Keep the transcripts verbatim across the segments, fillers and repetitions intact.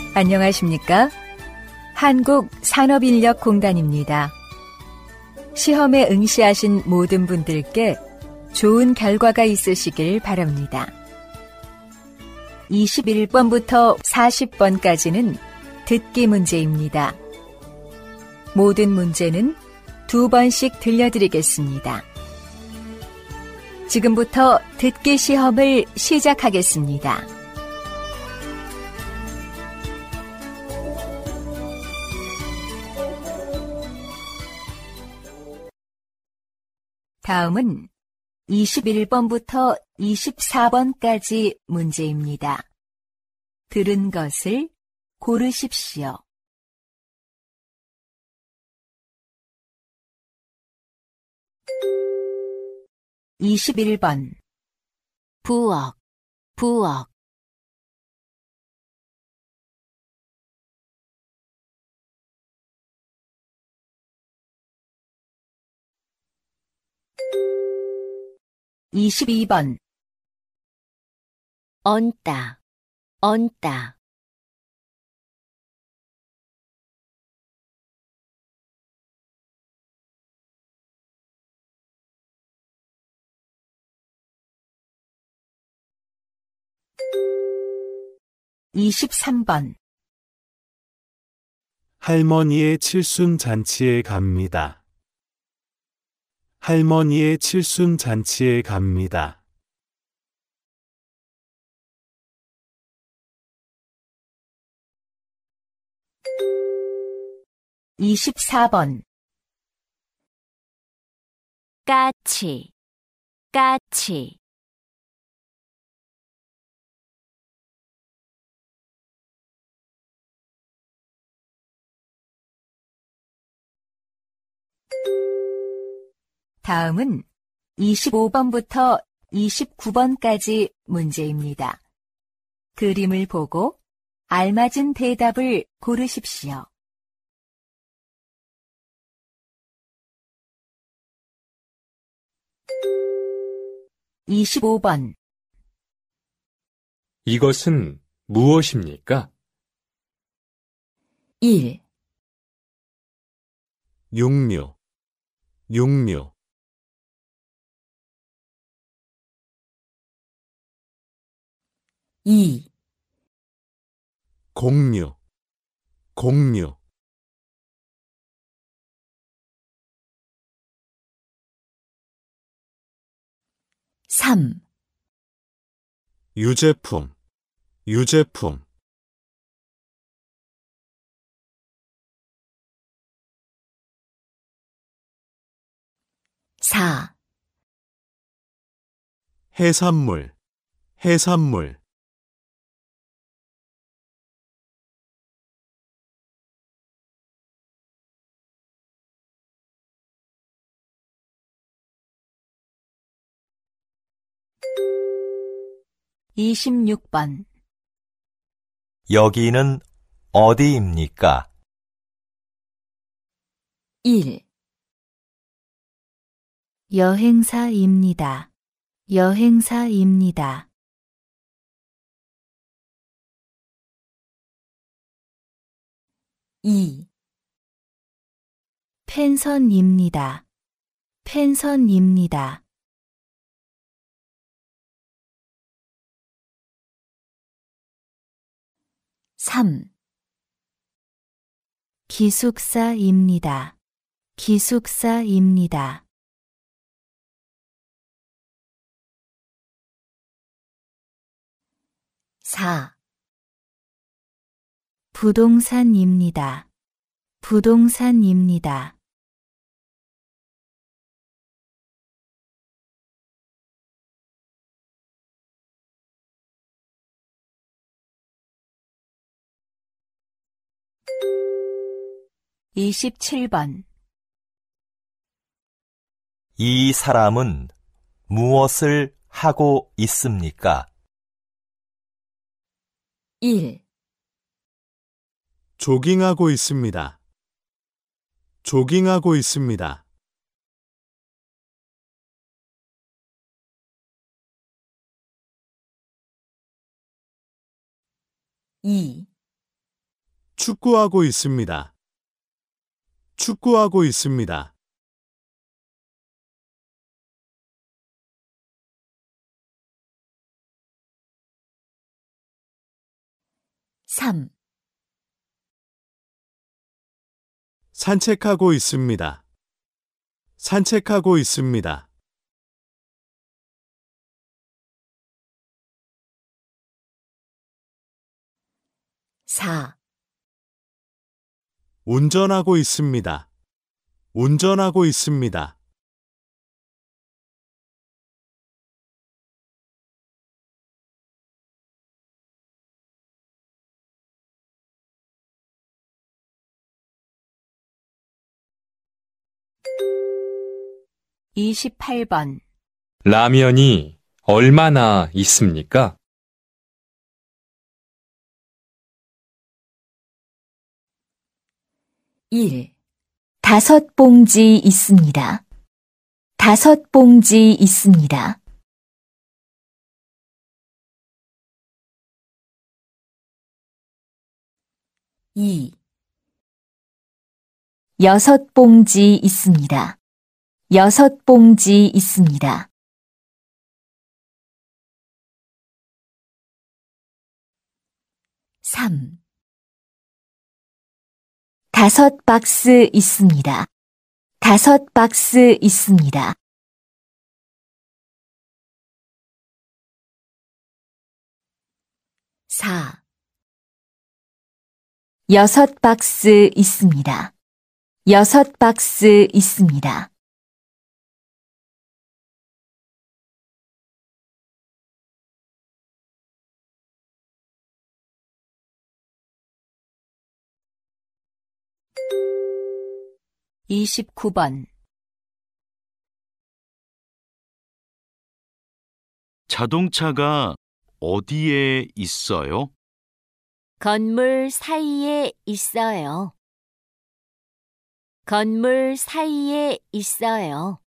안녕하십니까? 한국산업인력공단입니다. 시험에 응시하신 모든 분들께 좋은 결과가 있으시길 바랍니다. 이십일 번부터 사십 번까지는 듣기 문제입니다. 모든 문제는 두 번씩 들려드리겠습니다. 지금부터 듣기 시험을 시작하겠습니다. 다음은 이십일 번부터 이십사 번까지 문제입니다. 들은 것을 고르십시오. 이십일 번 부엌, 부엌. 이십이 번 얹다, 얹다. 이십삼 번 할머니의 칠순잔치에 갑니다. 할머니의 칠순잔치에 갑니다. 이십사 번 까치, 까치. 다음은 이십오 번부터 이십구 번까지 문제입니다. 그림을 보고 알맞은 대답을 고르십시오. 이십오 번 이것은 무엇입니까? 일. 육류, 육류. 이. 공류, 공류. 삼. 유제품, 유제품. 사. 해산물, 해산물. 이십육 번 여기는 어디입니까? 일. 여행사입니다. 여행사입니다. 이. 펜선입니다. 펜선입니다. 삼. 기숙사입니다. 기숙사입니다. 사. 부동산입니다. 부동산입니다. 이십칠 번 이 사람은 무엇을 하고 있습니까? 일. 조깅하고 있습니다. 조깅하고 있습니다. 이. 축구하고 있습니다. 축구하고 있습니다. 삼. 산책하고 있습니다. 산책하고 있습니다. 사. 운전하고 있습니다. 운전하고 있습니다. 이십팔 번. 라면이 얼마나 있습니까? 일. 다섯 봉지 있습니다. 다섯 봉지 있습니다. 이. 여섯 봉지 있습니다. 여섯 봉지 있습니다. 삼. 다섯 박스 있습니다. 다섯 박스 있습니다. 사. 여섯 박스 있습니다. 여섯 박스 있습니다. 이십구 번. 자동차가 어디에 있어요? 건물 사이에 있어요. 건물 사이에 있어요.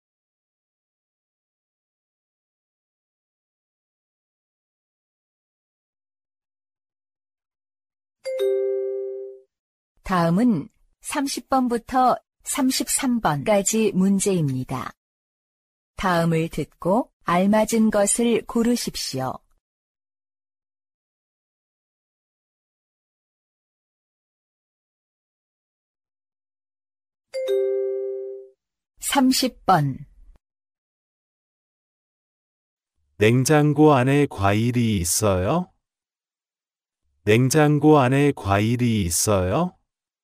다음은 삼십 번부터 삼십삼 번까지 문제입니다. 다음을 듣고 알맞은 것을 고르십시오. 삼십 번. 냉장고 안에 과일이 있어요? 냉장고 안에 과일이 있어요?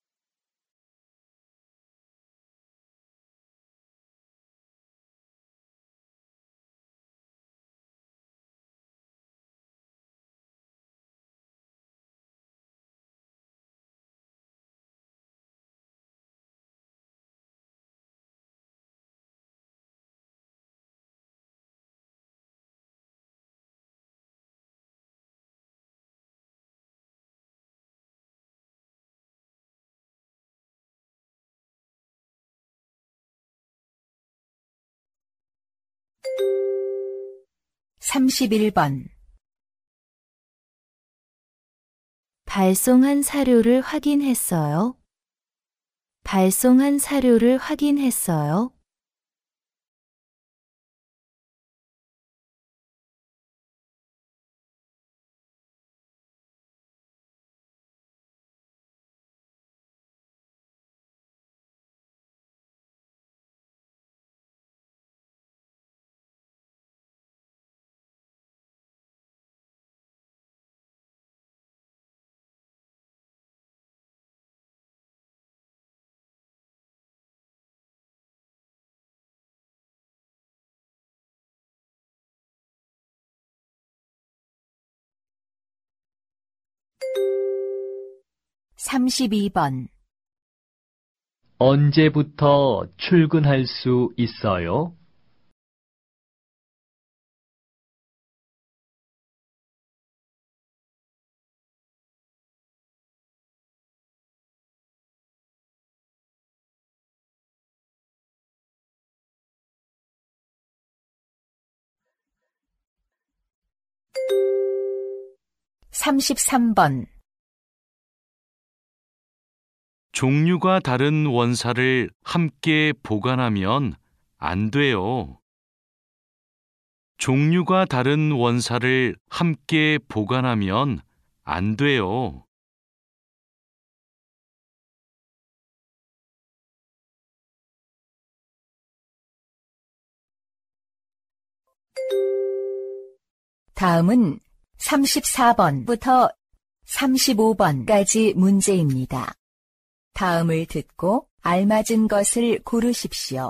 삼십일 번. 발송한 사료를 확인했어요. 발송한 사료를 확인했어요. 삼십이 번. 언제부터 출근할 수 있어요? 삼십삼 번. 종류가 다른 원사를 함께 보관하면 안 돼요. 종류가 다른 원사를 함께 보관하면 안 돼요. 다음은 삼십사 번부터 삼십오 번까지 문제입니다. 다음을 듣고 알맞은 것을 고르십시오.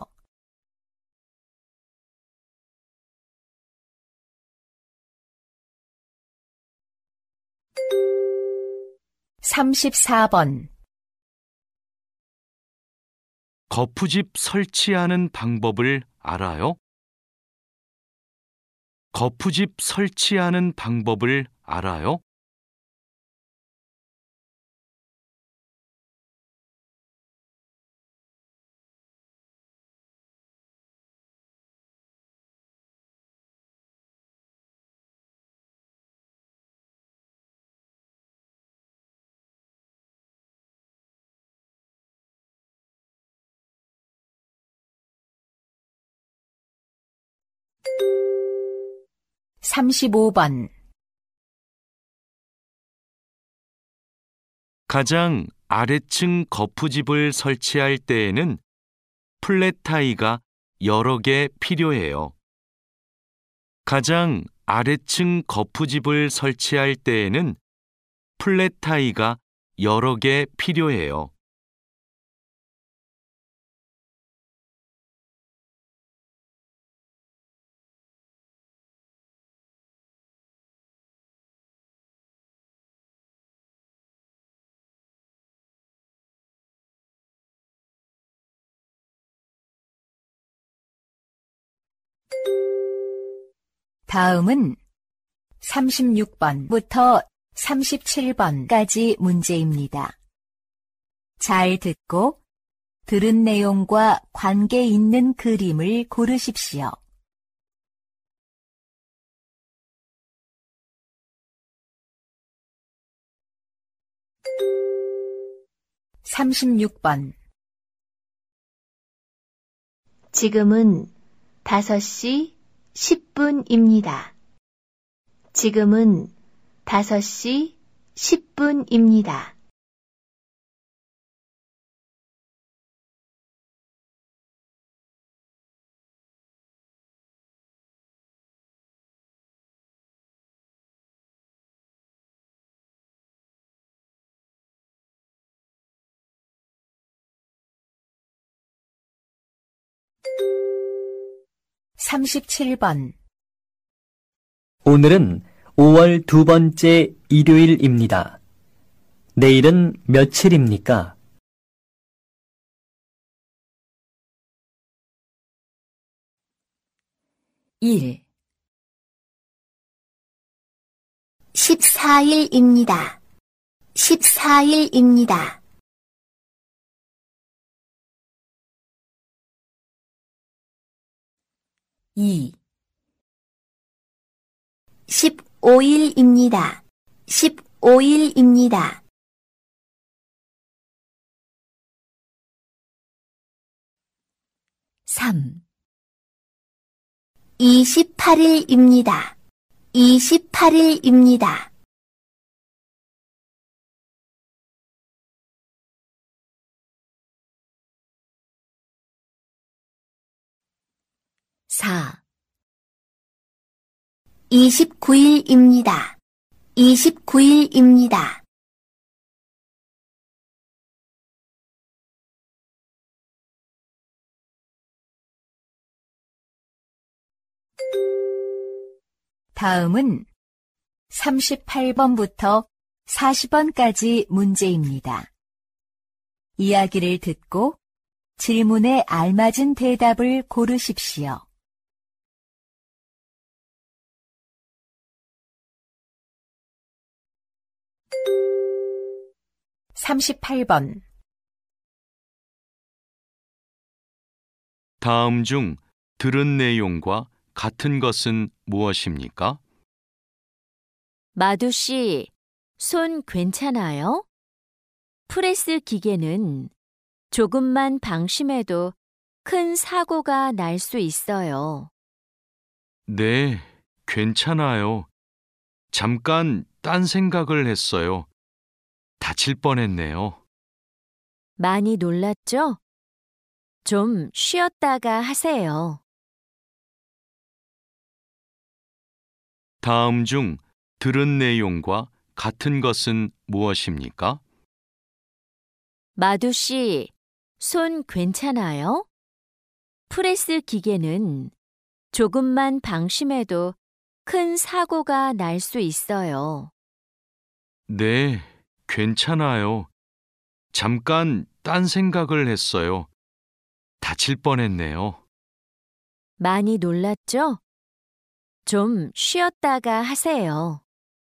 삼십사 번. 거푸집 설치하는 방법을 알아요? 거푸집 설치하는 방법을 알아요? 삼십오 번. 가장 아래층 거푸집을 설치할 때에는 플랫타이가 여러 개 필요해요. 가장 아래층 거푸집을 설치할 때에는 플랫타이가 여러 개 필요해요. 다음은 삼십육 번부터 삼십칠 번까지 문제입니다. 잘 듣고 들은 내용과 관계 있는 그림을 고르십시오. 삼십육 번. 지금은 다섯 시 십 분입니다. 지금은 다섯 시 십 분입니다. 삼십칠 번. 오늘은 오월 두 번째 일요일입니다. 내일은 며칠입니까? 일. 십사 일입니다. 십사 일입니다. 이. 십오 일입니다. 십오 일입니다. 삼. 이십팔 일입니다. 이십팔 일입니다. 사. 이십구 일입니다. 이십구 일입니다. 다음은 삼십팔 번부터 사십 번까지 문제입니다. 이야기를 듣고 질문에 알맞은 대답을 고르십시오. 삼십팔 번. 다음 중 들은 내용과 같은 것은 무엇입니까? 마두 씨, 손 괜찮아요? 프레스 기계는 조금만 방심해도 큰 사고가 날 수 있어요. 네, 괜찮아요. 잠깐 딴 생각을 했어요. 다칠 뻔했네요. 많이 놀랐죠? 좀 쉬었다가 하세요. 다음 중 들은 내용과 같은 것은 무엇입니까? 마두 씨, 손 괜찮아요? 프레스 기계는 조금만 방심해도 큰 사고가 날 수 있어요. 네, 괜찮아요. 잠깐 딴 생각을 했어요. 다칠 뻔했네요. 많이 놀랐죠? 좀 쉬었다가 하세요.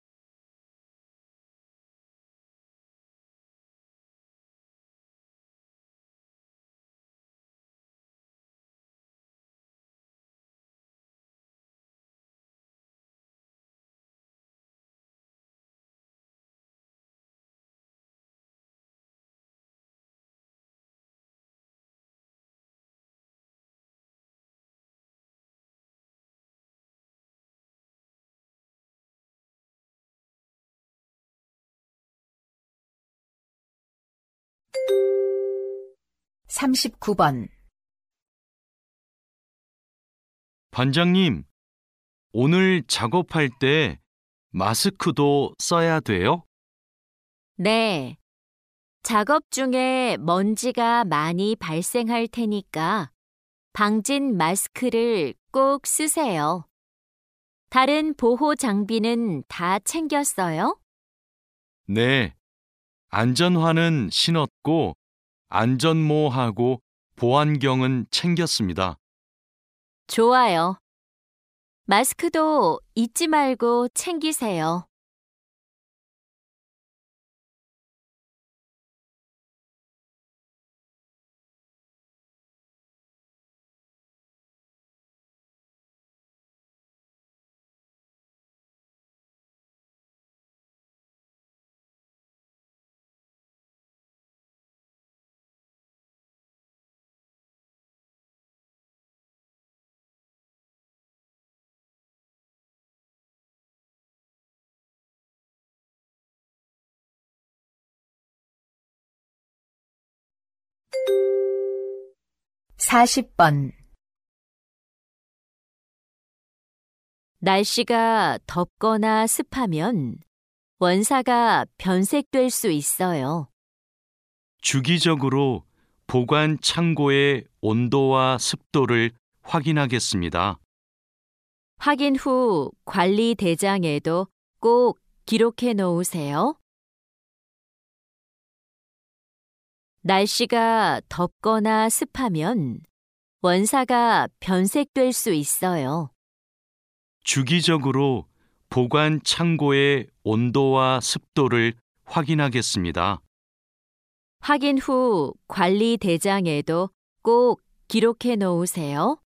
삼십구 번. 반장님, 오늘 작업할 때 마스크도 써야 돼요? 네. 작업 중에 먼지가 많이 발생할 테니까 방진 마스크를 꼭 쓰세요. 다른 보호 장비는 다 챙겼어요? 네. 안전화는 신었고 안전모하고 보안경은 챙겼습니다. 좋아요. 마스크도 잊지 말고 챙기세요. 사십 번. 날씨가 덥거나 습하면 원사가 변색될 수 있어요. 주기적으로 보관 창고의 온도와 습도를 확인하겠습니다. 확인 후 관리 대장에도 꼭 기록해 놓으세요. 날씨가 덥거나 습하면 원사가 변색될 수 있어요. 주기적으로 보관 창고의 온도와 습도를 확인하겠습니다. 확인 후 관리 대장에도 꼭 기록해 놓으세요.